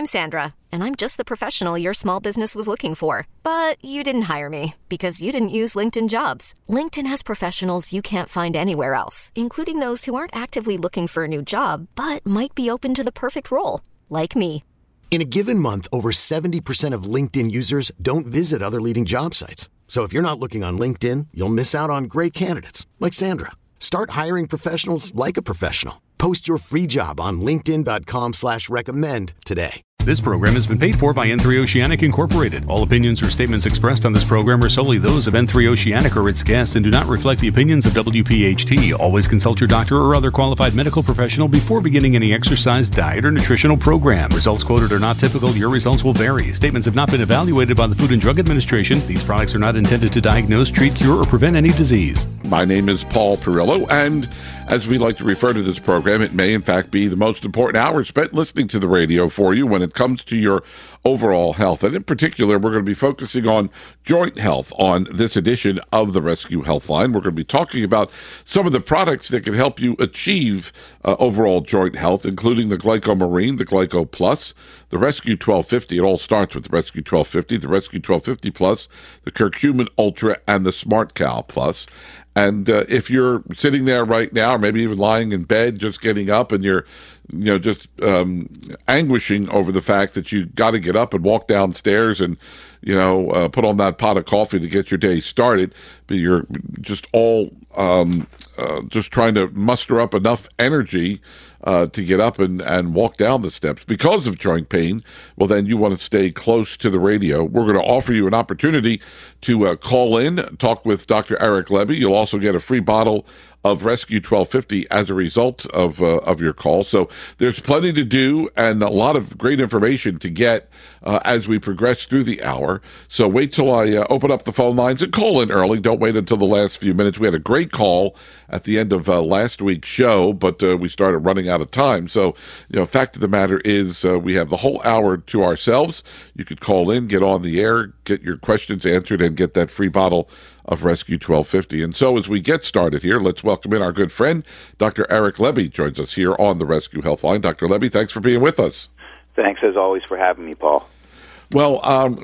I'm Sandra, and I'm just the professional your small business was looking for. But you didn't hire me because you didn't use LinkedIn Jobs. LinkedIn has professionals you can't find anywhere else, including those who aren't actively looking for a new job, but might be open to the perfect role, like me. In a given month, over 70% of LinkedIn users don't visit other leading job sites. So if you're not looking on LinkedIn, you'll miss out on great candidates like Sandra. Start hiring professionals like a professional. Post your free job on linkedin.com/recommend today. This program has been paid for by N3 Oceanic Incorporated. All opinions or statements expressed on this program are solely those of N3 Oceanic or its guests and do not reflect the opinions of WPHT. Always consult your doctor or other qualified medical professional before beginning any exercise, diet, or nutritional program. Results quoted are not typical. Your results will vary. Statements have not been evaluated by the Food and Drug Administration. These products are not intended to diagnose, treat, cure, or prevent any disease. My name is Paul Perillo, and as we like to refer to this program, it may in fact be the most important hour spent listening to the radio for you when it comes to your overall health. And in particular, we're going to be focusing on joint health on this edition of the Rescue Healthline. We're going to be talking about some of the products that can help you achieve overall joint health, including the Glycomarine, the Glyco Plus, the Rescue 1250. It all starts with the Rescue 1250, the Rescue 1250 Plus, the Curcumin Ultra, and the SmartCal Plus. And if you're sitting there right now, or maybe even lying in bed, just getting up, and you're, just anguishing over the fact that you got to get up and walk downstairs and, put on that pot of coffee to get your day started, but you're just all just trying to muster up enough energy to get up and walk down the steps because of joint pain, well, then you want to stay close to the radio. We're going to offer you an opportunity to call in, talk with Dr. Eric Lebby. You'll also get a free bottle of Rescue 1250 as a result of your call. So there's plenty to do and a lot of great information to get as we progress through the hour. So wait till I open up the phone lines and call in early. Don't wait until the last few minutes. We had a great call at the end of last week's show, but we started running out of time. So, fact of the matter is we have the whole hour to ourselves. You could call in, get on the air, get your questions answered, and get that free bottle of Rescue 1250. And so as we get started here, let's welcome in our good friend, Dr. Eric Lebby, joins us here on the Rescue Healthline. Dr. Lebby, thanks for being with us. Thanks, as always, for having me, Paul. Well,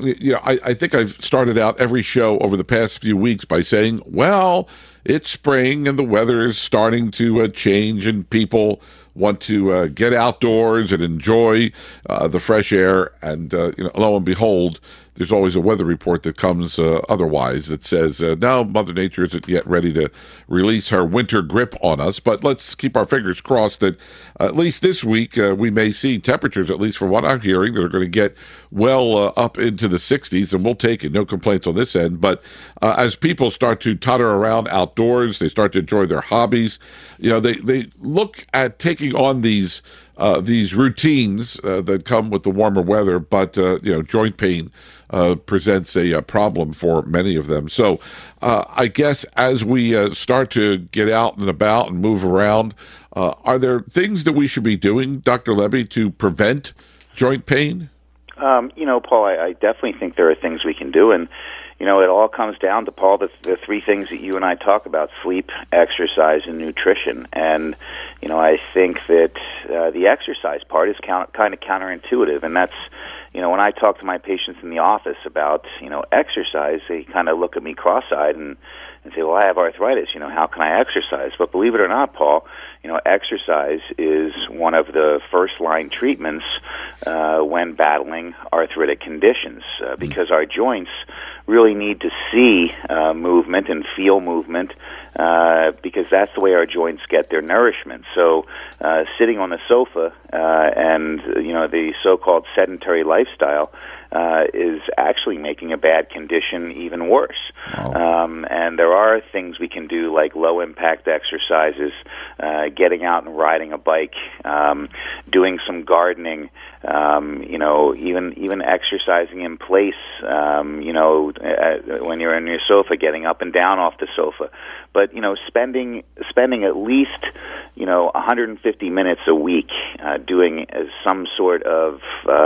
I think I've started out every show over the past few weeks by saying, well, it's spring and the weather is starting to change and people want to get outdoors and enjoy the fresh air. And, lo and behold, there's always a weather report that comes otherwise that says, no, Mother Nature isn't yet ready to release her winter grip on us. But let's keep our fingers crossed that at least this week we may see temperatures, at least from what I'm hearing, that are going to get well up into the 60s, and we'll take it. No complaints on this end. But as people start to totter around outdoors, they start to enjoy their hobbies, they look at taking on these routines that come with the warmer weather, but joint pain presents a problem for many of them. So I guess as we start to get out and about and move around, are there things that we should be doing, Dr. Lebby, to prevent joint pain? Paul, I definitely think there are things we can do, and it all comes down to, Paul, the three things that you and I talk about: sleep, exercise, and nutrition. And I think that the exercise part is kind of counterintuitive, and that's, when I talk to my patients in the office about, exercise, they kind of look at me cross-eyed and say, well, I have arthritis, how can I exercise? But believe it or not, Paul, exercise is one of the first-line treatments when battling arthritic conditions because our joints really need to see movement and feel movement because that's the way our joints get their nourishment. So sitting on the sofa and, the so-called sedentary lifestyle is actually making a bad condition even worse. Wow. And there are things we can do, like low-impact exercises, getting out and riding a bike, doing some gardening, even exercising in place, when you're on your sofa, getting up and down off the sofa. But, spending at least, 150 minutes a week doing some sort of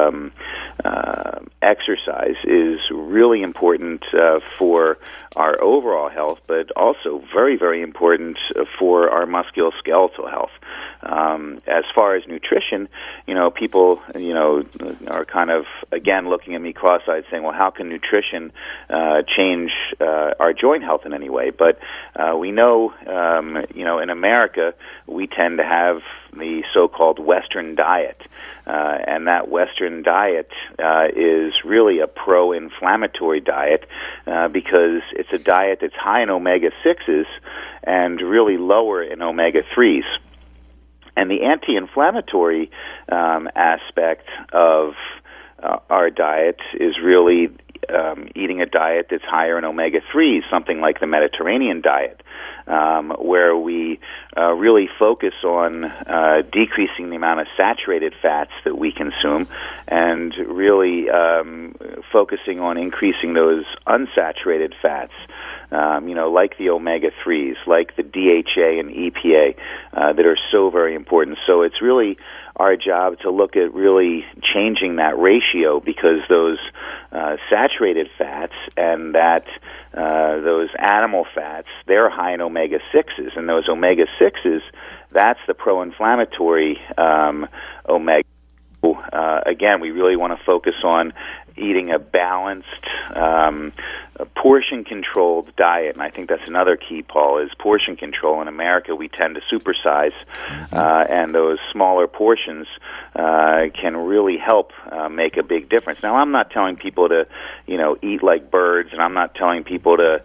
exercise is really important for our overall health, but also very, very important for our musculoskeletal health. As far as nutrition, people, are kind of, again, looking at me cross-eyed saying, well, how can nutrition change our joint health in any way? But we know, in America, we tend to have the so-called Western diet. And that Western diet is really a pro-inflammatory diet because it's a diet that's high in omega-6s and really lower in omega-3s. And the anti-inflammatory aspect of our diet is really eating a diet that's higher in omega-3s, something like the Mediterranean diet, where we really focus on decreasing the amount of saturated fats that we consume and really focusing on increasing those unsaturated fats, like the omega-3s, like the DHA and EPA that are so very important. So it's really our job to look at really changing that ratio because those saturated fats and those animal fats, they're high in omega-6s, and those omega-6s, that's the pro-inflammatory omega. Again, we really want to focus on eating a balanced, portion-controlled diet, and I think that's another key, Paul, is portion control. In America, we tend to supersize, and those smaller portions can really help make a big difference. Now, I'm not telling people to, eat like birds, and I'm not telling people to,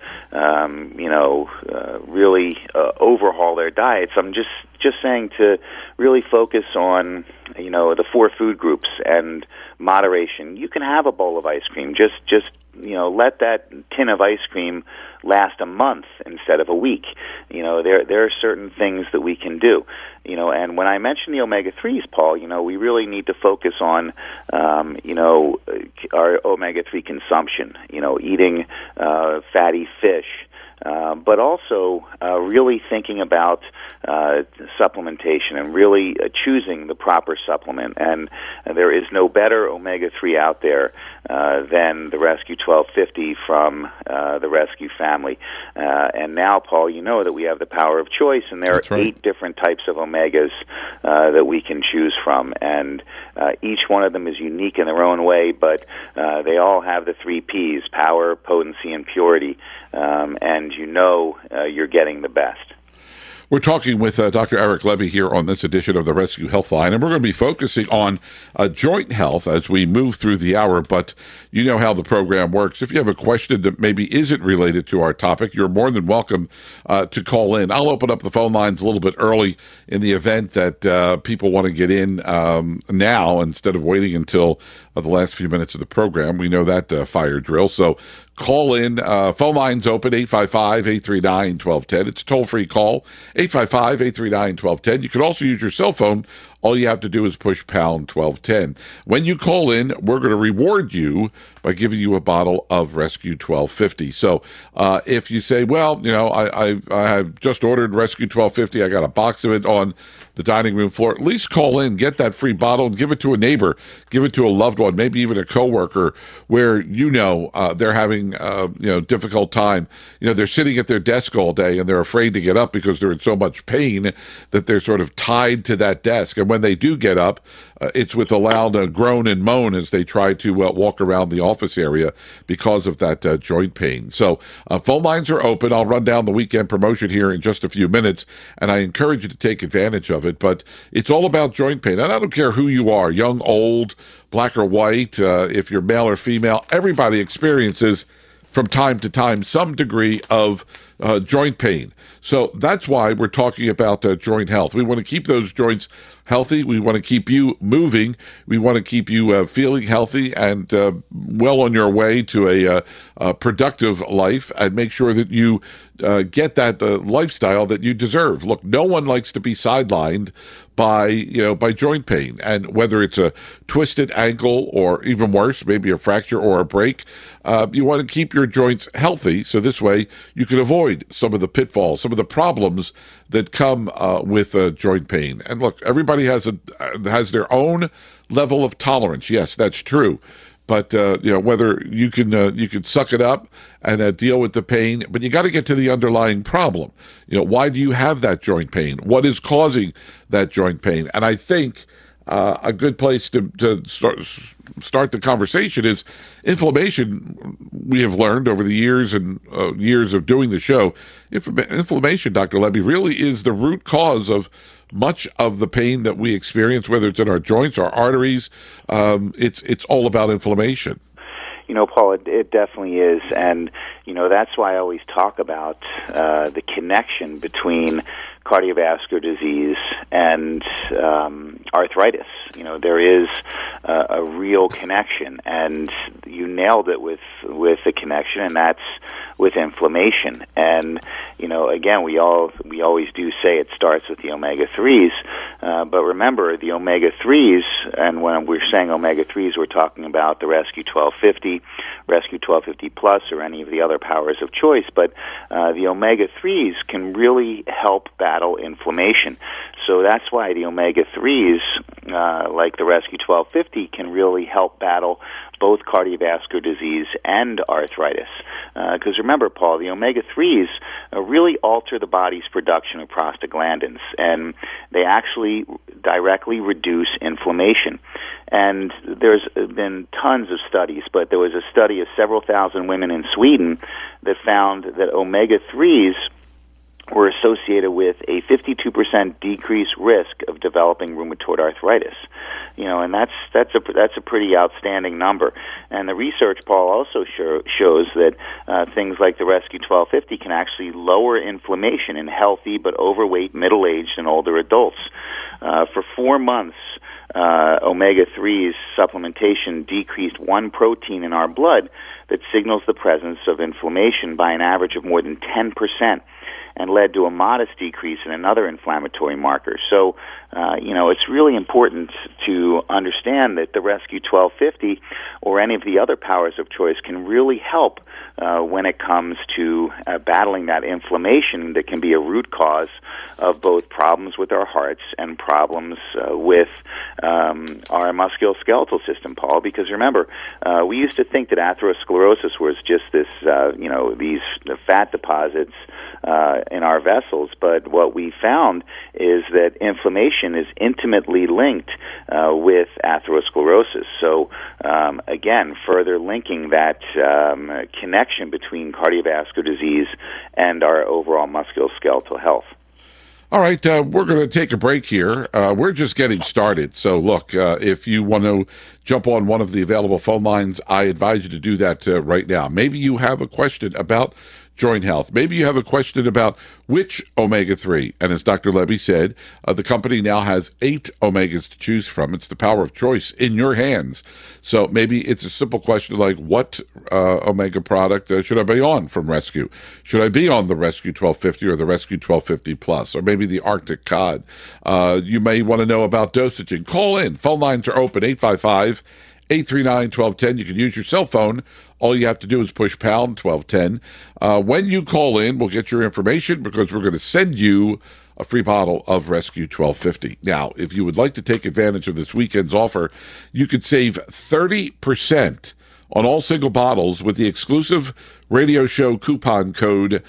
really overhaul their diets. I'm just saying to really focus on, the 4 food groups and moderation. You can have a bowl of ice cream. Just let that tin of ice cream last a month instead of a week. There are certain things that we can do. And when I mention the omega-3s, Paul, we really need to focus on, our omega-3 consumption, eating fatty fish, but also really thinking about supplementation and really choosing the proper supplement. And there is no better omega-3 out there than the Rescue 1250 from the Rescue family. And now, Paul, you know that we have the power of choice, and there are 8 different types of omegas that we can choose from. And each one of them is unique in their own way, but they all have the 3 Ps, power, potency, and purity. And you're getting the best. We're talking with Dr. Eric Lebby here on this edition of the Rescue Health Line, and we're going to be focusing on joint health as we move through the hour, but you know how the program works. If you have a question that maybe isn't related to our topic, you're more than welcome to call in. I'll open up the phone lines a little bit early in the event that people want to get in now instead of waiting until the last few minutes of the program. We know that fire drill, so call in. Phone lines open, 855-839-1210. It's a toll-free call, 855-839-1210. You can also use your cell phone. All you have to do is push pound 1210. When you call in, we're going to reward you by giving you a bottle of Rescue 1250. So if you say, well, I have just ordered Rescue 1250, I got a box of it on the dining room floor, at least call in, get that free bottle, and give it to a neighbor, give it to a loved one, maybe even a coworker where they're having difficult time. They're sitting at their desk all day and they're afraid to get up because they're in so much pain that they're sort of tied to that desk. And when they do get up, it's with a loud groan and moan as they try to walk around the office area because of that joint pain. So phone lines are open. I'll run down the weekend promotion here in just a few minutes, and I encourage you to take advantage of it. But it's all about joint pain. And I don't care who you are, young, old, black or white, if you're male or female, everybody experiences from time to time some degree of joint pain. So that's why we're talking about joint health. We want to keep those joints healthy. We want to keep you moving. We want to keep you feeling healthy and well on your way to a productive life, and make sure that you get that lifestyle that you deserve. Look, no one likes to be sidelined by joint pain, and whether it's a twisted ankle or even worse, maybe a fracture or a break, you want to keep your joints healthy so this way you can avoid some of the pitfalls, some of the problems that come with joint pain. And look, everybody has their own level of tolerance. Yes, that's true. But whether you can suck it up and deal with the pain, but you got to get to the underlying problem. Why do you have that joint pain? What is causing that joint pain? And I think a good place to start the conversation is inflammation. We have learned over the years and years of doing the show, inflammation, Dr. Lebby, really is the root cause of much of the pain that we experience, whether it's in our joints, our arteries. It's all about inflammation. Paul, it definitely is. And, that's why I always talk about the connection between cardiovascular disease and arthritis. There is a real connection, and you nailed it with the connection, and that's with inflammation. And again, we always do say it starts with the omega-3s, but remember the omega-3s, and when we're saying omega-3s, we're talking about the Rescue 1250, Rescue 1250 Plus, or any of the other powers of choice. But the omega-3s can really help battle inflammation. So that's why the omega-3s, like the Rescue 1250, can really help battle both cardiovascular disease and arthritis. Because remember, Paul, the omega-3s really alter the body's production of prostaglandins, and they actually directly reduce inflammation. And there's been tons of studies, but there was a study of several thousand women in Sweden that found that omega-3s were associated with a 52% decreased risk of developing rheumatoid arthritis. And that's a pretty outstanding number. And the research, Paul, also shows that things like the Rescue 1250 can actually lower inflammation in healthy but overweight middle-aged and older adults. For 4 months, omega-3's supplementation decreased one protein in our blood that signals the presence of inflammation by an average of more than 10%. And led to a modest decrease in another inflammatory marker. So, it's really important to understand that the Rescue 1250 or any of the other powers of choice can really help when it comes to battling that inflammation that can be a root cause of both problems with our hearts and problems with our musculoskeletal system, Paul. Because remember, we used to think that atherosclerosis was just this, these fat deposits in our vessels, but what we found is that inflammation is intimately linked with atherosclerosis. So, again, further linking that connection between cardiovascular disease and our overall musculoskeletal health. All right, we're going to take a break here. We're just getting started. So, look, if you want to jump on one of the available phone lines, I advise you to do that right now. Maybe you have a question about joint health. Maybe you have a question about which omega-3. And as Dr. Lebby said, the company now has 8 omegas to choose from. It's the power of choice in your hands. So maybe it's a simple question like, what omega product should I be on from Rescue? Should I be on the Rescue 1250 or the Rescue 1250 Plus, or maybe the Arctic Cod? You may want to know about dosaging. Call in. Phone lines are open, 855-839-1210. You can use your cell phone. All you have to do is push pound 1210. When you call in, we'll get your information because we're going to send you a free bottle of Rescue 1250. Now, if you would like to take advantage of this weekend's offer, you could save 30% on all single bottles with the exclusive radio show coupon code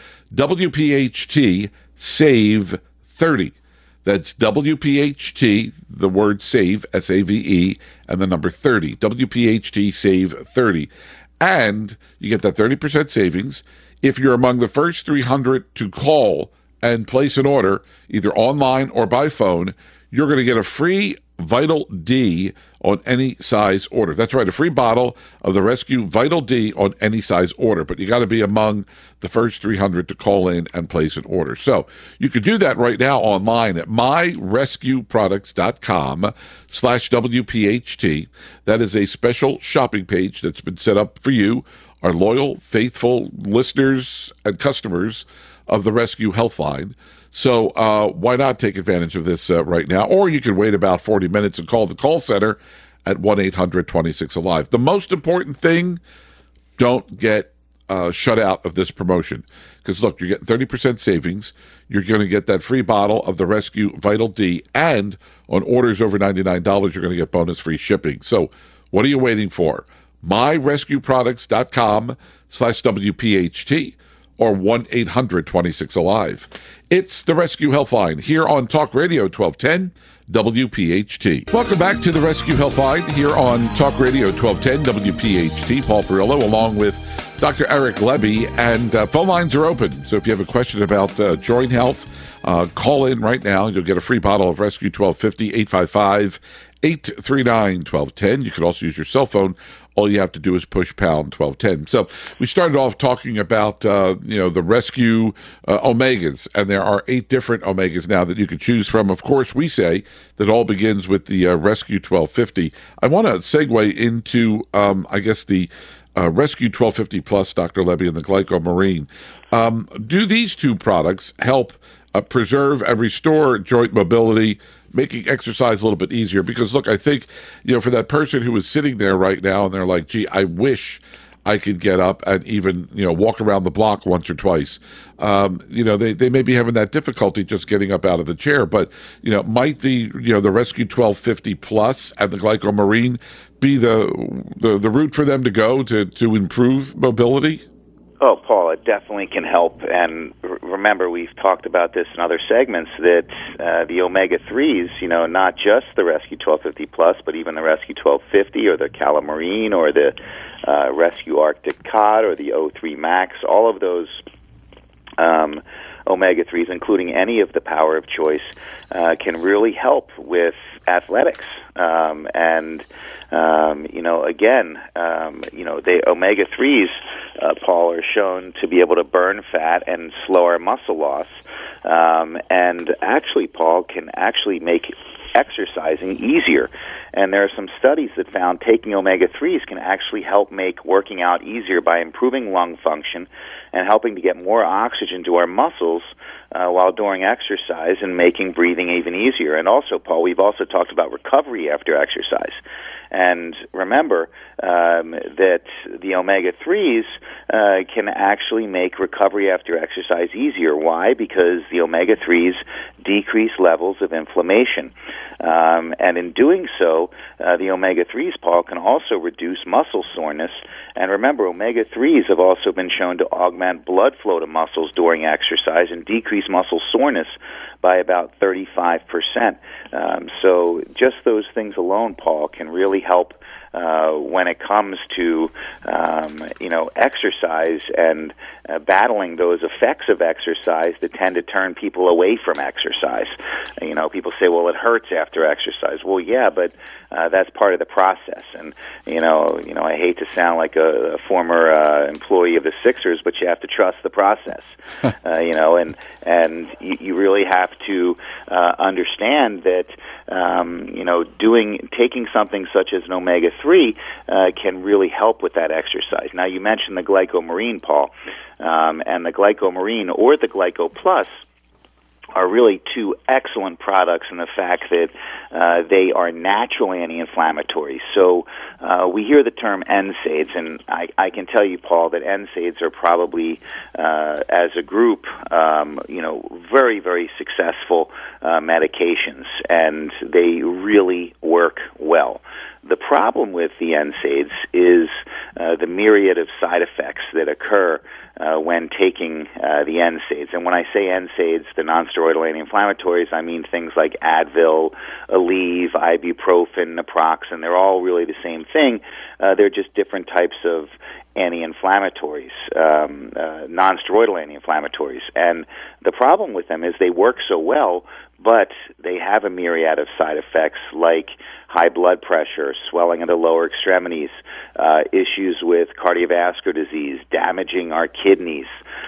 WPHT SAVE 30. That's WPHT, the word SAVE, S-A-V-E, and the number 30. WPHT SAVE 30. And you get that 30% savings if you're among the first 300 to call and place an order, either online or by phone. You're going to get a free Vital D on any size order. That's right, a free bottle of the Rescue Vital D on any size order. But you got to be among the first 300 to call in and place an order. So you could do that right now online at myrescueproducts.com/WPHT. That is a special shopping page that's been set up for you, our loyal, faithful listeners and customers of the Rescue Healthline. So why not take advantage of this right now? Or you can wait about 40 minutes and call the call center at 1-800-26-ALIVE. The most important thing, don't get shut out of this promotion. Because, look, you're getting 30% savings. You're going to get that free bottle of the Rescue Vital D. And on orders over $99, you're going to get bonus free shipping. So what are you waiting for? myrescueproducts.com/WPHT or 1-800-26-ALIVE. It's the Rescue Helpline here on Talk Radio 1210 WPHT. Welcome back to the Rescue Helpline here on Talk Radio 1210 WPHT. Paul Perillo along with Dr. Eric Lebby, and phone lines are open. So if you have a question about joint health, call in right now. You'll get a free bottle of Rescue 1250, 855-839-1210. You can also use your cell phone. All you have to do is push pound 1210. So we started off talking about, the Rescue Omegas, and there are 8 different Omegas now that you can choose from. Of course, we say that all begins with the Rescue 1250. I want to segue into, the Rescue 1250 Plus, Dr. Lebby, and the Glycomarine. Do these 2 products help preserve and restore joint mobility, making exercise a little bit easier? Because, look, I think, for that person who is sitting there right now and they're like, gee, I wish I could get up and even, walk around the block once or twice. They may be having that difficulty just getting up out of the chair. But, might the Rescue 1250 Plus and the Glycomarine be the route for them to go to improve mobility? Oh, Paul, it definitely can help. And remember, we've talked about this in other segments, that the omega-3s, not just the Rescue 1250 Plus, but even the Rescue 1250 or the Calamarine or the Rescue Arctic Cod or the O3 Max, all of those omega-3s, including any of the Power of Choice, can really help with athletics. The omega-3s, Paul, are shown to be able to burn fat and slow our muscle loss. And actually, Paul, can actually make exercising easier. And there are some studies that found taking omega-3s can actually help make working out easier by improving lung function and helping to get more oxygen to our muscles while doing exercise and making breathing even easier. And also, Paul, we've also talked about recovery after exercise. And remember that the omega-3s can actually make recovery after exercise easier. Why? Because the omega-3s decrease levels of inflammation. And in doing so, the omega-3s, Paul, can also reduce muscle soreness. And remember, omega-3s have also been shown to augment blood flow to muscles during exercise and decrease muscle soreness by about 35%. So just those things alone, Paul, can really help when it comes to, exercise and battling those effects of exercise that tend to turn people away from exercise. People say, well, it hurts after exercise. Well, yeah, but that's part of the process. And, I hate to sound like a former employee of the Sixers, but you have to trust the process, and you really have to understand that, taking something such as an omega-3 can really help with that exercise. Now, you mentioned the Glycomarine, Paul, and the Glycomarine or the Glyco Plus are really 2 excellent products in the fact that they are natural anti-inflammatories. So we hear the term NSAIDs, and I can tell you, Paul, that NSAIDs are probably, as a group, very, very successful medications, and they really work well. The problem with the NSAIDs is the myriad of side effects that occur when taking the NSAIDs. And when I say NSAIDs, the nonsteroidal anti-inflammatories, I mean things like Advil, Aleve, ibuprofen, naproxen. They're all really the same thing. They're just different types of anti-inflammatories, nonsteroidal anti-inflammatories. And the problem with them is they work so well, but they have a myriad of side effects like high blood pressure, swelling of the lower extremities, issues with cardiovascular disease, damaging our kidneys.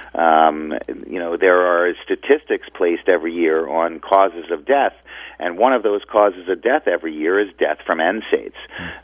There are statistics placed every year on causes of death, and one of those causes of death every year is death from NSAIDs.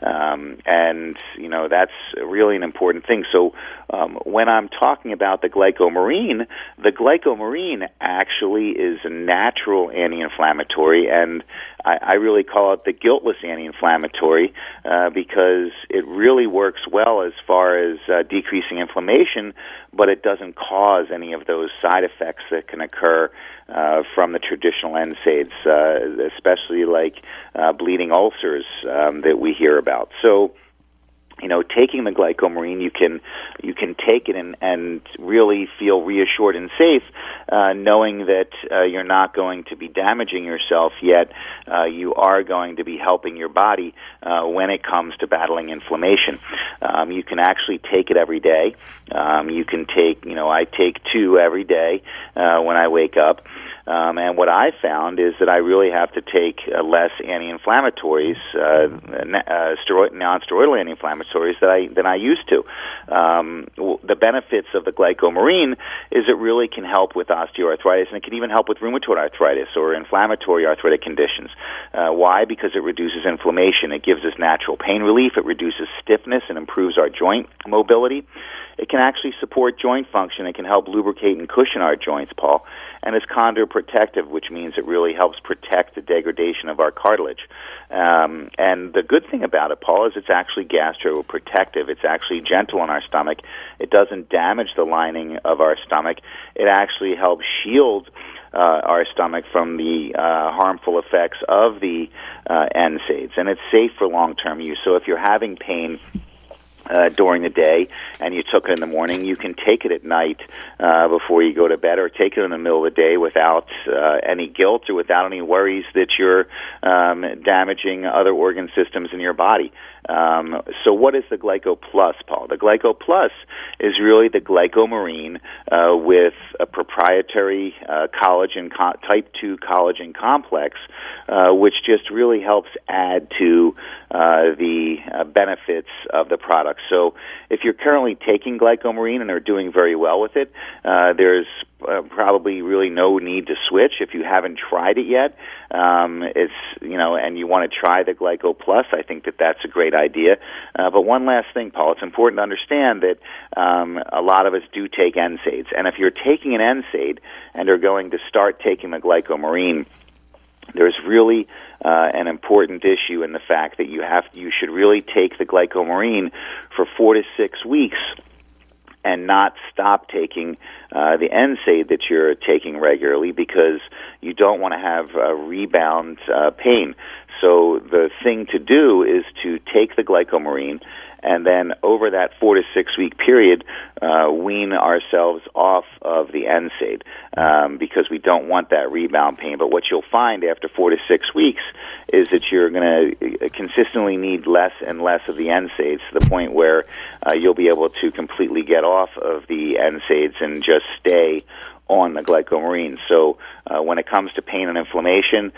That's really an important thing. So when I'm talking about the Glycomarine actually is a natural anti-inflammatory, and I really call it the guiltless anti-inflammatory because it really works well as far as decreasing inflammation, but it doesn't cause any of those side effects that can occur from the traditional NSAIDs, especially like bleeding ulcers that we hear about. So, taking the glycomarine, you can take it and really feel reassured and safe, knowing that you're not going to be damaging yourself, yet you are going to be helping your body when it comes to battling inflammation. You can actually take it every day. You can take, I take 2 every day when I wake up. And what I found is that I really have to take less anti-inflammatories, non-steroidal anti-inflammatories than I used to. The benefits of the glycomarine is it really can help with osteoarthritis, and it can even help with rheumatoid arthritis or inflammatory arthritic conditions. Why? Because it reduces inflammation. It gives us natural pain relief. It reduces stiffness and improves our joint mobility. It can actually support joint function. It can help lubricate and cushion our joints, Paul. And it's chondroprotective, which means it really helps protect the degradation of our cartilage. And the good thing about it, Paul, is it's actually gastroprotective. It's actually gentle on our stomach. It doesn't damage the lining of our stomach. It actually helps shield our stomach from the harmful effects of the NSAIDs. And it's safe for long-term use. So if you're having pain during the day and you took it in the morning, you can take it at night before you go to bed, or take it in the middle of the day without any guilt or without any worries that you're damaging other organ systems in your body. So what is the Glyco Plus, Paul? The Glyco Plus is really the glycomarine with a proprietary collagen type 2 collagen complex, which just really helps add to the benefits of the product. So if you're currently taking glycomarine and are doing very well with it, there's probably really no need to switch. If you haven't tried it yet, it's and you want to try the Glyco Plus, I think that that's a great idea. But one last thing, Paul, it's important to understand that a lot of us do take NSAIDs, and if you're taking an NSAID and are going to start taking the glycomarine, there's really an important issue in the fact that you should really take the glycomarine for 4 to 6 weeks and not stop taking the NSAID that you're taking regularly, because you don't want to have rebound pain. So the thing to do is to take the glycomarine, and then over that 4 to 6 week period, wean ourselves off of the NSAID, because we don't want that rebound pain. But what you'll find after 4 to 6 weeks is that you're going to consistently need less and less of the NSAIDs, to the point where you'll be able to completely get off of the NSAIDs and just stay on the glycomarine. So when it comes to pain and inflammation,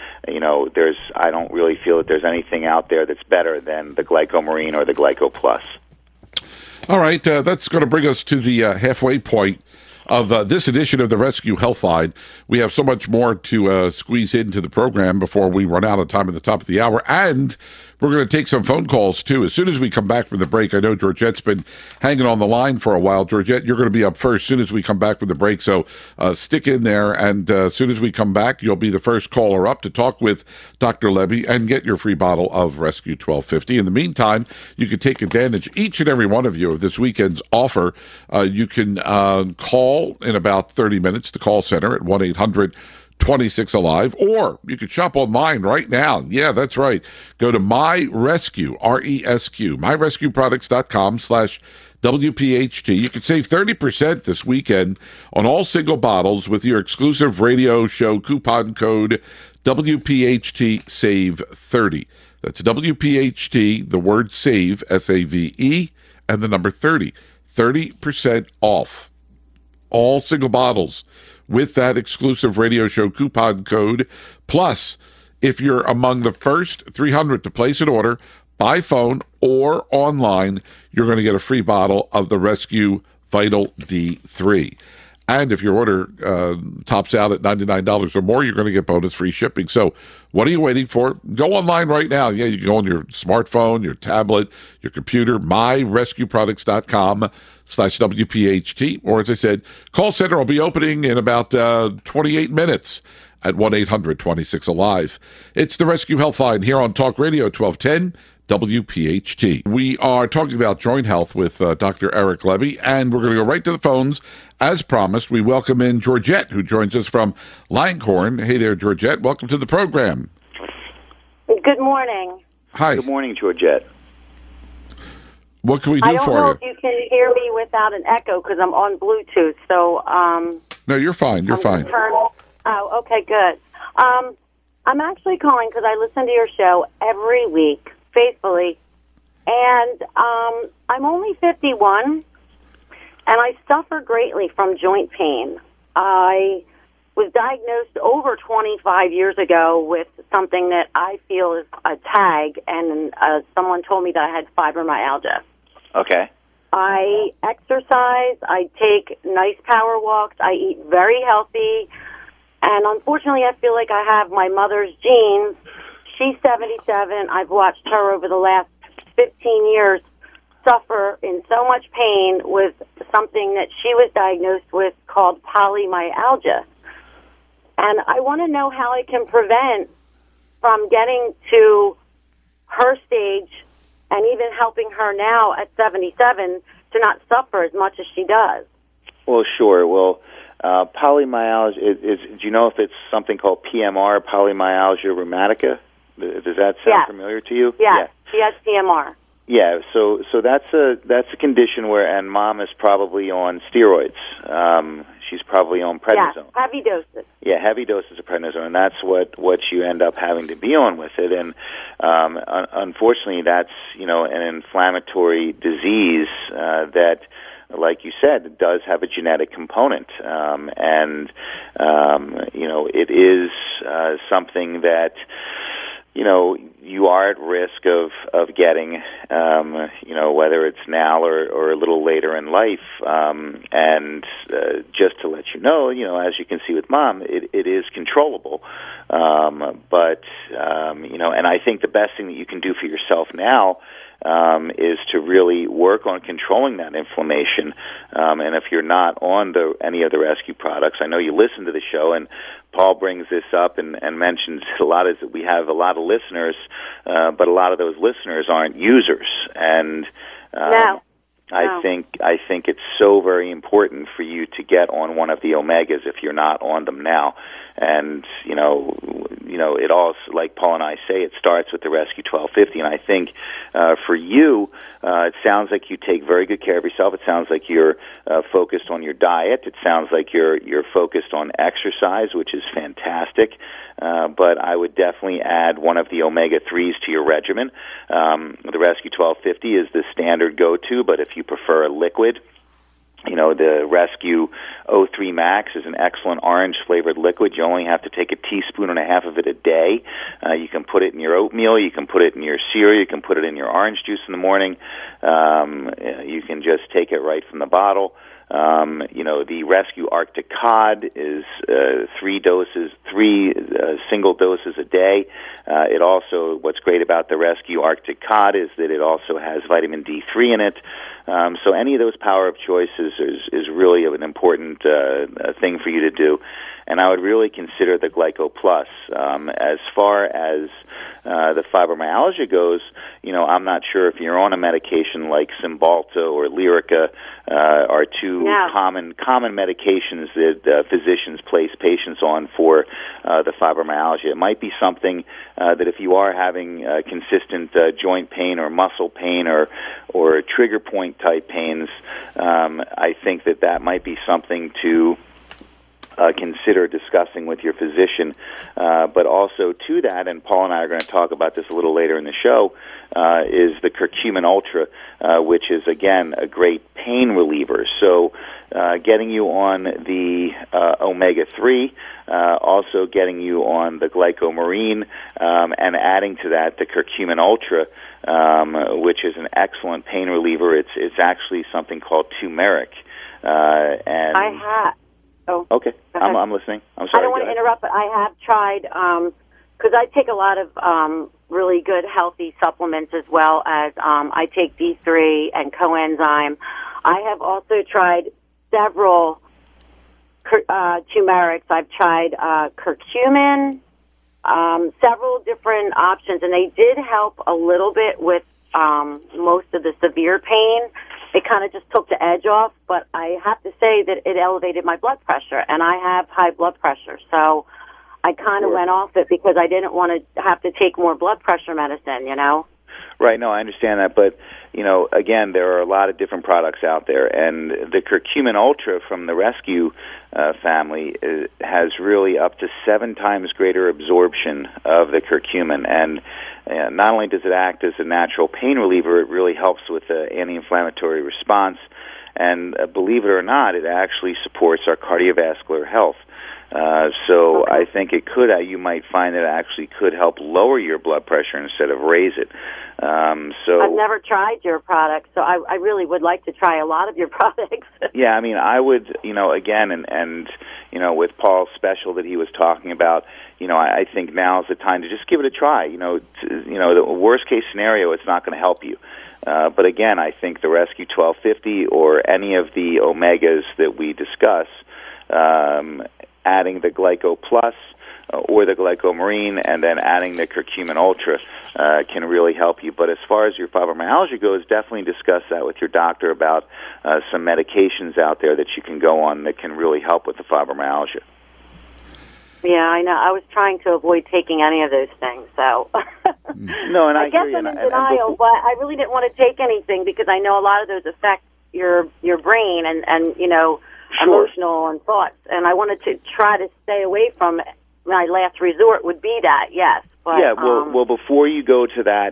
I don't really feel that there's anything out there that's better than the glycomarine or the Glyco Plus. All right, that's going to bring us to the halfway point of this edition of the Rescue Health Line. We have so much more to squeeze into the program before we run out of time at the top of the hour, and we're going to take some phone calls, too, as soon as we come back from the break. I know Georgette's been hanging on the line for a while. Georgette, you're going to be up first as soon as we come back from the break, so stick in there, and as soon as we come back, you'll be the first caller up to talk with Dr. Lebby and get your free bottle of Rescue 1250. In the meantime, you can take advantage, each and every one of you, of this weekend's offer. You can call in about 30 minutes, the call center at 1-800-26-ALIVE, or you can shop online right now. Yeah, that's right. Go to MyRescue, R-E-S-Q, myrescueproducts.com/WPHT. You can save 30% this weekend on all single bottles with your exclusive radio show coupon code WPHT Save 30. That's WPHT, the word save, S-A-V-E, and the number 30. 30% off all single bottles with that exclusive radio show coupon code. Plus, if you're among the first 300 to place an order by phone or online, you're going to get a free bottle of the Rescue Vital D3. And if your order tops out at $99 or more, you're going to get bonus free shipping. So what are you waiting for? Go online right now. Yeah, you can go on your smartphone, your tablet, your computer, myrescueproducts.com/WPHT. Or, as I said, call center will be opening in about 28 minutes at 1-800-26-ALIVE. It's the Rescue Health Line here on Talk Radio 1210. WPHT. We are talking about joint health with Dr. Eric Lebby, and we're going to go right to the phones. As promised, we welcome in Georgette, who joins us from Langhorne. Hey there, Georgette. Welcome to the program. Good morning. Hi. Good morning, Georgette. What can we do I don't for know you? if you can hear me without an echo because I'm on Bluetooth. So, No, you're fine. You're fine. Oh, okay, good. I'm actually calling because I listen to your show every week faithfully, and I'm only 51, and I suffer greatly from joint pain. I was diagnosed over 25 years ago with something that I feel is a tag, and someone told me that I had fibromyalgia. Okay. I exercise, I take nice power walks, I eat very healthy, and unfortunately I feel like I have my mother's genes. She's 77. I've watched her over the last 15 years suffer in so much pain with something that she was diagnosed with called polymyalgia. And I want to know how I can prevent from getting to her stage and even helping her now at 77 to not suffer as much as she does. Well, sure. Well, polymyalgia, do you know if it's something called PMR, polymyalgia rheumatica? Does that sound familiar to you? Yeah, she has PMR. Yeah, so that's a condition where, and Mom is probably on steroids. She's probably on prednisone. Yeah, heavy doses. Yeah, heavy doses of prednisone, and that's what you end up having to be on with it. And unfortunately, that's an inflammatory disease that, like you said, does have a genetic component, and it is something that you are at risk of getting, whether it's now or a little later in life. And just to let you know, as you can see with Mom, it is controllable. But and I think the best thing that you can do for yourself now is to really work on controlling that inflammation. And if you're not on any of the rescue products, I know you listen to the show, and Paul brings this up and mentions a lot, is that we have a lot of listeners, but a lot of those listeners aren't users. And I think it's so very important for you to get on one of the Omegas if you're not on them now. And it all, like Paul and I say, it starts with the Rescue 1250. And I think for you, it sounds like you take very good care of yourself. It sounds like you're focused on your diet. It sounds like you're focused on exercise, which is fantastic. But I would definitely add one of the omega-3s to your regimen. The Rescue 1250 is the standard go-to, but if you prefer a liquid, the Rescue O3 Max is an excellent orange-flavored liquid. You only have to take a teaspoon and a half of it a day. You can put it in your oatmeal. You can put it in your cereal. You can put it in your orange juice in the morning. You can just take it right from the bottle. The Rescue Arctic Cod is 3 single doses a day. It also, what's great about the Rescue Arctic Cod is that it also has vitamin D3 in it. So any of those power of choices is really an important thing for you to do. And I would really consider the Glyco Plus. As far as the fibromyalgia goes, I'm not sure if you're on a medication like Cymbalta or Lyrica, are two common medications that physicians place patients on for the fibromyalgia. It might be something that if you are having consistent joint pain or muscle pain or trigger point type pains, I think that might be something to consider discussing with your physician. But also to that, and Paul and I are going to talk about this a little later in the show, is the Curcumin Ultra, which is, again, a great pain reliever. So getting you on the omega-3, also getting you on the glycomarine, and adding to that the Curcumin Ultra, which is an excellent pain reliever. It's actually something called turmeric. And I have. Oh, okay, I'm listening. I'm sorry. I don't want to interrupt, but I have tried, because I take a lot of really good healthy supplements as well as I take D3 and coenzyme. I have also tried several turmerics. I've tried curcumin, several different options, and they did help a little bit with most of the severe pain. It kind of just took the edge off, but I have to say that it elevated my blood pressure, and I have high blood pressure, so I kind of went off it because I didn't want to have to take more blood pressure medicine, Right, no, I understand that, but, again, there are a lot of different products out there, and the Curcumin Ultra from the Rescue family has really up to 7 times greater absorption of the curcumin, and not only does it act as a natural pain reliever, it really helps with the anti-inflammatory response, and believe it or not, it actually supports our cardiovascular health. So I think it could, you might find that it actually could help lower your blood pressure instead of raise it. So I've never tried your products, so I really would like to try a lot of your products. Yeah, I mean, I would, again, and with Paul's special that he was talking about, I think now's the time to just give it a try. The worst case scenario, it's not going to help you. But again, I think the Rescue 1250 or any of the omegas that we discuss, adding the Glyco Plus or the Glyco Marine, and then adding the Curcumin Ultra can really help you. But as far as your fibromyalgia goes, definitely discuss that with your doctor about some medications out there that you can go on that can really help with the fibromyalgia. Yeah, I know. I was trying to avoid taking any of those things, so... No, and I guess I'm in denial, but I really didn't want to take anything because I know a lot of those affect your brain and Sure. emotional and thoughts, and I wanted to try to stay away from my last resort would be that, yes. But, yeah, well, before you go to that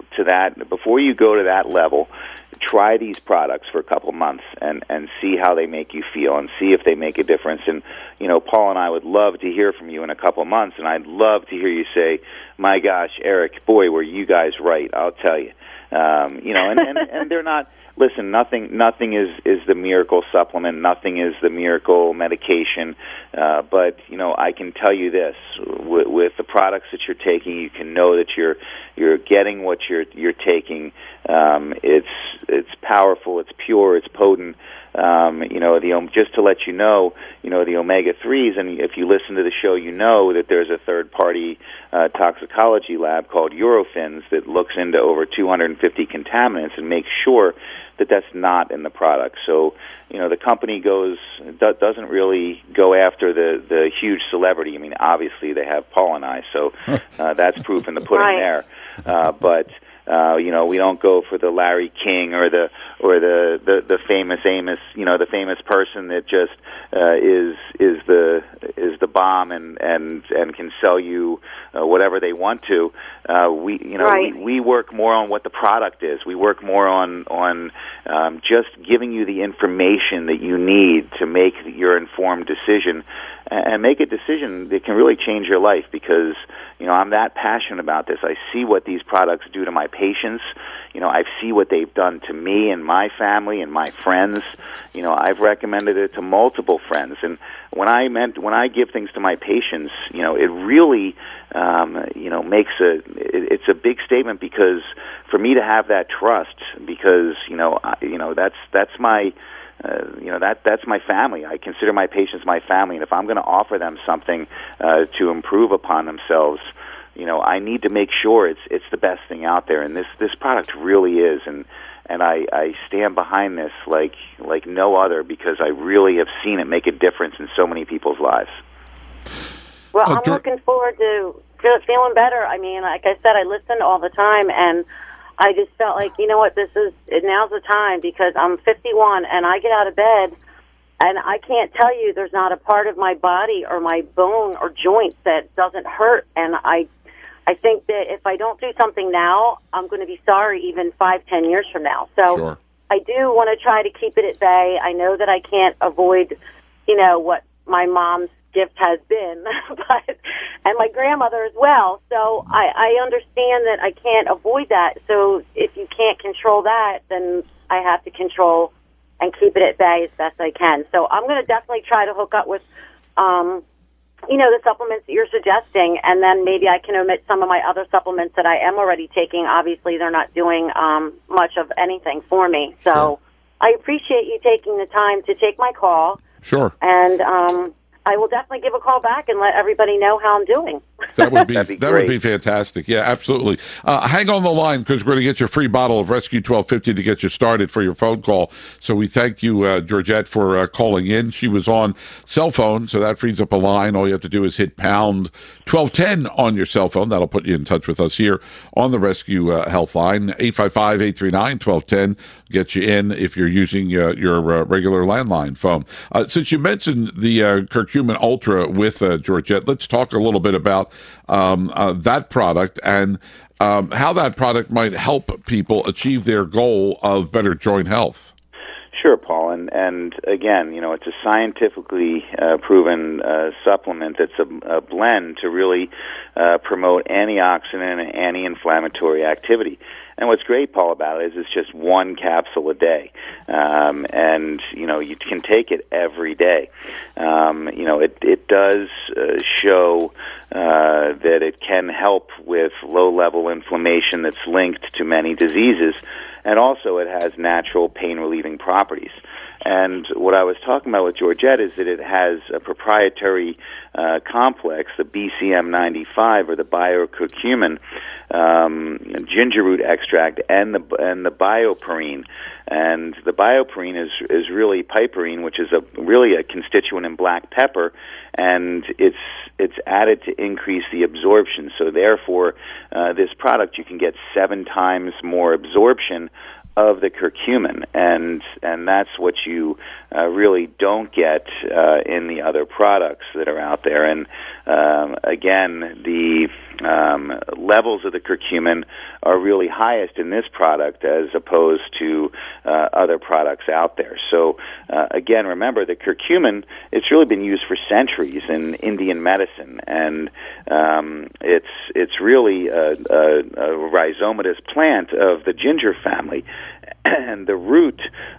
level, try these products for a couple months and see how they make you feel and see if they make a difference. And, Paul and I would love to hear from you in a couple months, and I'd love to hear you say, my gosh, Eric, boy, were you guys right, I'll tell you. And they're not... Listen, nothing is the miracle supplement. Nothing is the miracle medication. But I can tell you this: with the products that you're taking, you can know that you're getting what you're taking. It's powerful. It's pure. It's potent. Just to let you know, the omega-3s, and if you listen to the show, you know that there's a third-party toxicology lab called Eurofins that looks into over 250 contaminants and makes sure that that's not in the product. So, the company doesn't really go after the huge celebrity. I mean, obviously they have Paul and I, so that's proof in the pudding there. But we don't go for the Larry King or the famous Amos, the famous person that just is the bomb and can sell you whatever they want to. We work more on what the product is. We work more on just giving you the information that you need to make your informed decision and make a decision that can really change your life, because I'm that passionate about this. I see what these products do to my patients. I see what they've done to me and my family and my friends. I've recommended it to multiple friends, and when I give things to my patients, it really it's a big statement, because for me to have that trust, because that's my that's my family. I consider my patients my family, and if I'm going to offer them something to improve upon themselves, I need to make sure it's the best thing out there, and this product really is, and I stand behind this like no other, because I really have seen it make a difference in so many people's lives. Well, I'm looking forward to feeling better. I mean, like I said, I listen all the time, and I just felt like, now's the time, because I'm 51 and I get out of bed and I can't tell you there's not a part of my body or my bone or joint that doesn't hurt. And I think that if I don't do something now, I'm going to be sorry even 5-10 years from now. So Sure. I do want to try to keep it at bay. I know that I can't avoid, what my mom's gift has been, and my grandmother as well. So I understand that I can't avoid that. So if you can't control that, then I have to control and keep it at bay as best I can. So I'm going to definitely try to hook up with, the supplements that you're suggesting, and then maybe I can omit some of my other supplements that I am already taking. Obviously, they're not doing much of anything for me. So Sure. I appreciate you taking the time to take my call. Sure. And I will definitely give a call back and let everybody know how I'm doing. That would be That'd be that would be fantastic. Yeah, absolutely. Hang on the line because we're going to get you a free bottle of Rescue 1250 to get you started for your phone call. So we thank you, Georgette, for calling in. She was on cell phone, so that frees up a line. All you have to do is hit pound 1210 on your cell phone. That'll put you in touch with us here on the Rescue Health Line. 855-839-1210 get you in if you're using your regular landline phone. Since you mentioned the Curcumin Ultra with Georgette, let's talk a little bit about that product and how that product might help people achieve their goal of better joint health. Sure, Paul, and again, it's a scientifically proven supplement that's a blend to really promote antioxidant and anti-inflammatory activity. And what's great, Paul, about it is it's just one capsule a day, and you can take it every day. It does show that it can help with low-level inflammation that's linked to many diseases. And also it has natural pain-relieving properties. And what I was talking about with Georgette is that it has a proprietary complex, the BCM95 or the biocurcumin ginger root extract, and the bioperine. And the bioperine is really piperine, which is really a constituent in black pepper, and it's added to increase the absorption. So therefore, this product you can get 7 times more absorption of the curcumin, and that's what you really don't get in the other products that are out there. And again, the levels of the curcumin are really highest in this product as opposed to other products out there. So again, remember, the curcumin, it's really been used for centuries in Indian medicine, and it's really a rhizomatous plant of the ginger family. And the root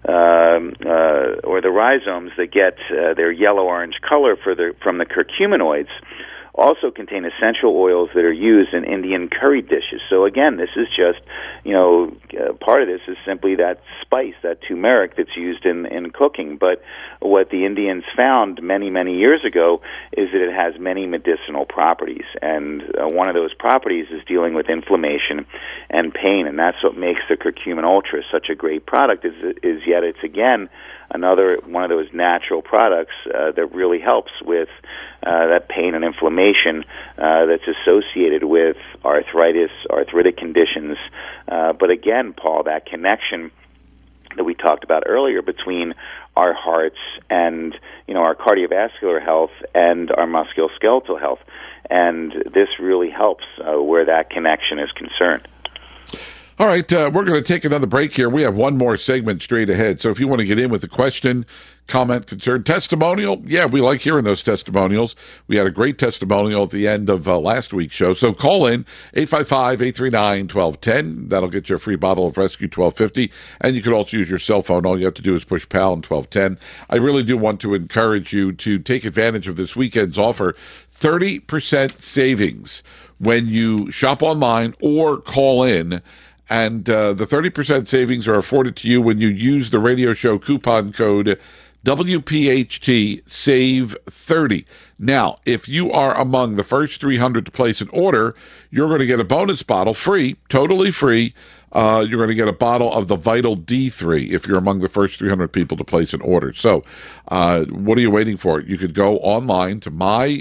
or the rhizomes that get their yellow-orange color from the curcuminoids also contain essential oils that are used in Indian curry dishes. So again, this is just, part of this is simply that spice, that turmeric that's used in cooking. But what the Indians found many, many years ago is that it has many medicinal properties. And one of those properties is dealing with inflammation and pain. And that's what makes the Curcumin Ultra such a great product, is yet it's, again, another one of those natural products that really helps with that pain and inflammation that's associated with arthritis, arthritic conditions. But again, Paul, that connection that we talked about earlier between our hearts and our cardiovascular health and our musculoskeletal health, and this really helps where that connection is concerned. All right, we're going to take another break here. We have one more segment straight ahead. So if you want to get in with a question, comment, concern, testimonial, yeah, we like hearing those testimonials. We had a great testimonial at the end of last week's show. So call in 855-839-1210. That'll get you a free bottle of Rescue 1250. And you can also use your cell phone. All you have to do is push pound 1210. I really do want to encourage you to take advantage of this weekend's offer. 30% savings when you shop online or call in. And the 30% savings are afforded to you when you use the radio show coupon code WPHT SAVE 30. Now, if you are among the first 300 to place an order, you're going to get a bonus bottle free, totally free. You're going to get a bottle of the Vital D3 if you're among the first 300 people to place an order. So what are you waiting for? You could go online to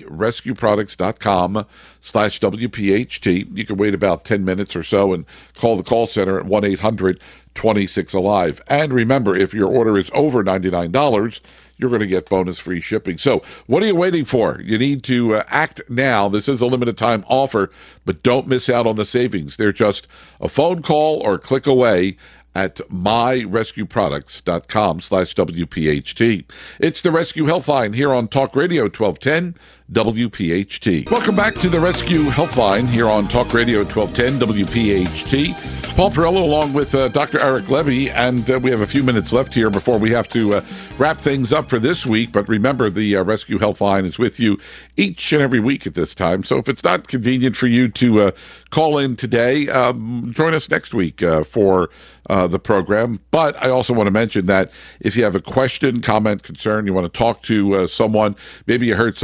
myrescueproducts.com/WPHT. You can wait about 10 minutes or so and call the call center at 1-800-26-ALIVE. And remember, if your order is over $99, you're going to get bonus free shipping. So what are you waiting for? You need to act now. This is a limited time offer, but don't miss out on the savings. They're just a phone call or click away at myrescueproducts.com/WPHT. It's the Rescue Health Line here on Talk Radio 1210 WPHT. Welcome back to the Rescue Health Line here on Talk Radio 1210 WPHT. Paul Perrello along with Dr. Eric Levy, and we have a few minutes left here before we have to wrap things up for this week. But remember, the Rescue Health Line is with you each and every week at this time. So if it's not convenient for you to call in today, join us next week for the program. But I also want to mention that if you have a question, comment, concern, you want to talk to someone, maybe you heard something as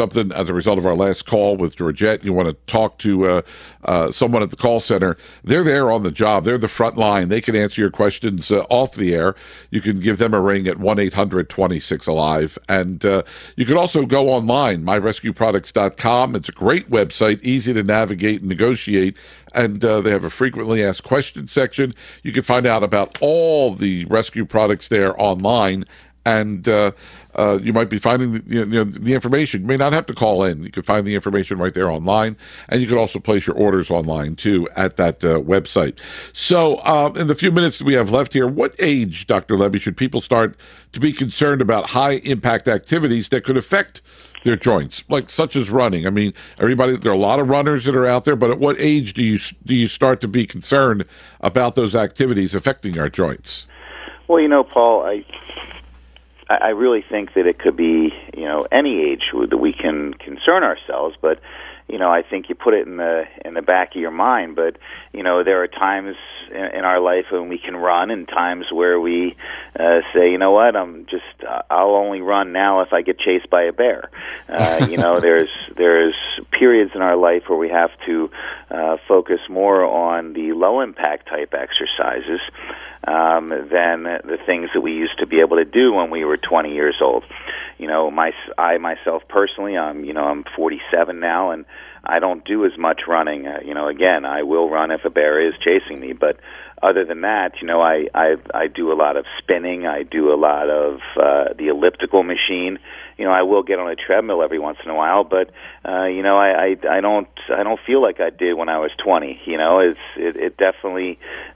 a result of our last call with Georgette, you want to talk to someone at the call center, they're there on the job. They're the front line. They can answer your questions off the air. You can give them a ring at 1-800-26-ALIVE. And you can also go online, myrescueproducts.com. It's a great website, easy to navigate and negotiate. And they have a frequently asked questions section. You can find out about all the rescue products there online. And you might be finding the information. You may not have to call in. You can find the information right there online. And you can also place your orders online, too, at that website. So in the few minutes that we have left here, what age, Dr. Lebby, should people start to be concerned about high-impact activities that could affect their joints, like such as running? I mean, there are a lot of runners that are out there, but at what age do you start to be concerned about those activities affecting our joints? Well, Paul, I really think that it could be, any age that we can concern ourselves, but, I think you put it in the back of your mind, but, there are times in our life when we can run and times where we say, you know what, I'll only run now if I get chased by a bear. There's periods in our life where we have to focus more on the low impact type exercises than the things that we used to be able to do when we were 20 years old. I myself personally, I'm 47 now, and I don't do as much running. Again, I will run if a bear is chasing me, but other than that, I do a lot of spinning. I do a lot of the elliptical machine. I will get on a treadmill every once in a while, but I don't feel like I did when I was 20. It definitely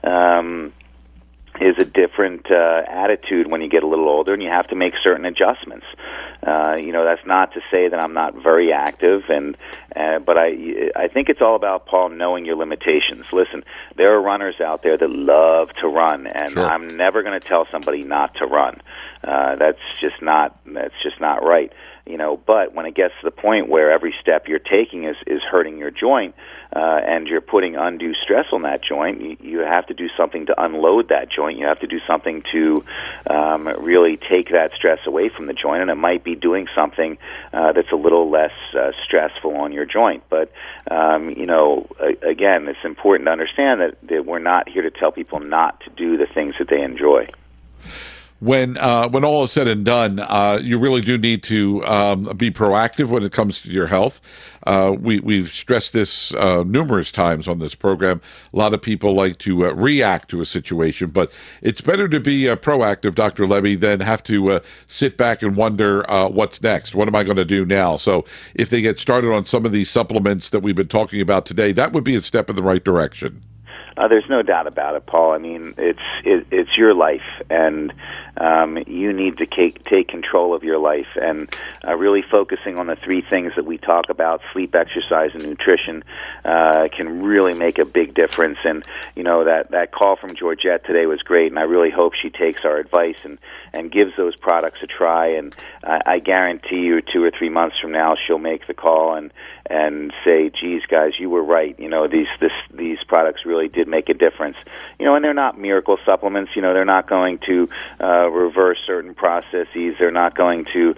is a different attitude when you get a little older, and you have to make certain adjustments. That's not to say that I'm not very active, but I think it's all about, Paul, knowing your limitations. Listen, there are runners out there that love to run, and sure, I'm never going to tell somebody not to run. That's just not right. But when it gets to the point where every step you're taking is hurting your joint, and you're putting undue stress on that joint, you have to do something to unload that joint. You have to do something to really take that stress away from the joint, and it might be doing something that's a little less stressful on your joint. But, again, it's important to understand that we're not here to tell people not to do the things that they enjoy. When all is said and done, you really do need to be proactive when it comes to your health. We've stressed this numerous times on this program. A lot of people like to react to a situation, but it's better to be proactive, Dr. Lebby, than have to sit back and wonder what's next. What am I going to do now? So if they get started on some of these supplements that we've been talking about today, that would be a step in the right direction. There's no doubt about it, Paul. I mean, it's your life, and you need to take control of your life, and really focusing on the three things that we talk about: sleep, exercise, and nutrition, can really make a big difference. And that call from Georgette today was great, and I really hope she takes our advice and gives those products a try. And I guarantee you, 2 or 3 months from now, she'll make the call and say, "Geez, guys, you were right. These products really did make a difference." And they're not miracle supplements. They're not going to reverse certain processes. They're not going to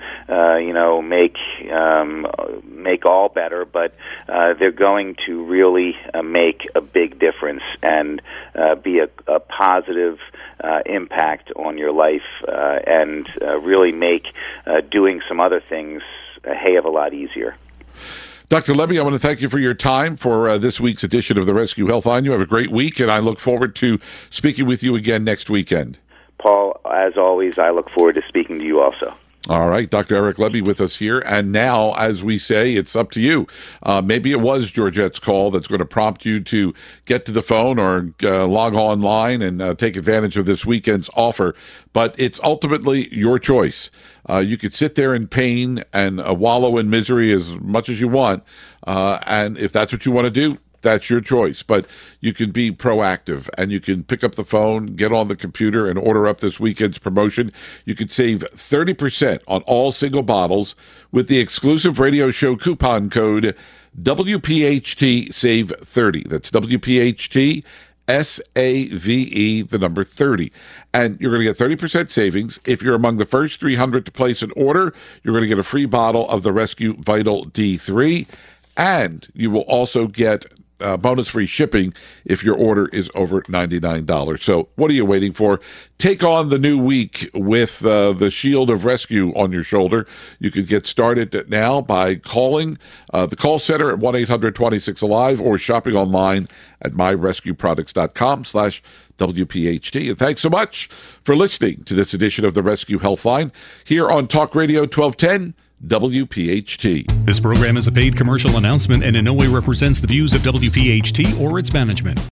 make all better, but they're going to really make a big difference and be a positive impact on your life, and really make doing some other things a heck of a lot easier. Dr. Lebby, I want to thank you for your time for this week's edition of the Rescue Health Line. You have a great week, and I look forward to speaking with you again next weekend. Paul, as always, I look forward to speaking to you also. All right, Dr. Eric Lebby with us here. And now, as we say, it's up to you. Maybe it was Georgette's call that's going to prompt you to get to the phone or log online and take advantage of this weekend's offer. But it's ultimately your choice. You could sit there in pain and wallow in misery as much as you want. And if that's what you want to do, that's your choice. But you can be proactive, and you can pick up the phone, get on the computer, and order up this weekend's promotion. You can save 30% on all single bottles with the exclusive radio show coupon code WPHT Save 30. That's WPHT SAVE, the number 30. And you're going to get 30% savings. If you're among the first 300 to place an order, you're going to get a free bottle of the Rescue Vital D3. And you will also get bonus free shipping if your order is over $99. So what are you waiting for? Take on the new week with the shield of rescue on your shoulder. You can get started now by calling the call center at 1-800-26-ALIVE or shopping online at myrescueproducts.com/WPHT. And thanks so much for listening to this edition of the Rescue Healthline here on Talk Radio 1210 WPHT. This program is a paid commercial announcement and in no way represents the views of WPHT or its management.